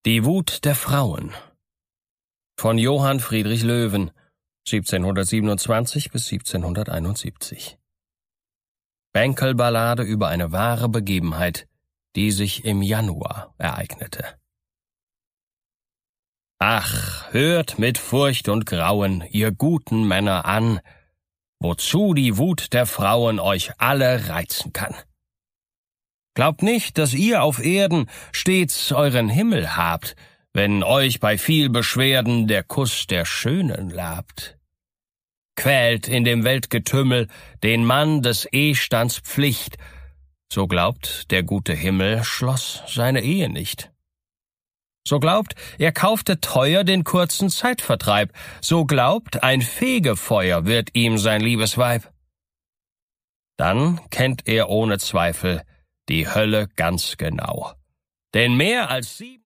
Die Wut der Frauen von Johann Friedrich Löwen, 1727 bis 1771. Bänkelballade über eine wahre Begebenheit, die sich im Januar ereignete. Ach, hört mit Furcht und Grauen, ihr guten Männer an, wozu die Wut der Frauen euch alle reizen kann. Glaubt nicht, dass ihr auf Erden stets euren Himmel habt, wenn euch bei viel Beschwerden der Kuss der Schönen labt. Quält in dem Weltgetümmel den Mann des Ehstands Pflicht, so glaubt, der gute Himmel schloss seine Ehe nicht. So glaubt, er kaufte teuer den kurzen Zeitvertreib, so glaubt, ein Fegefeuer wird ihm sein liebes Weib. Dann kennt er ohne Zweifel die Hölle ganz genau, denn mehr als 7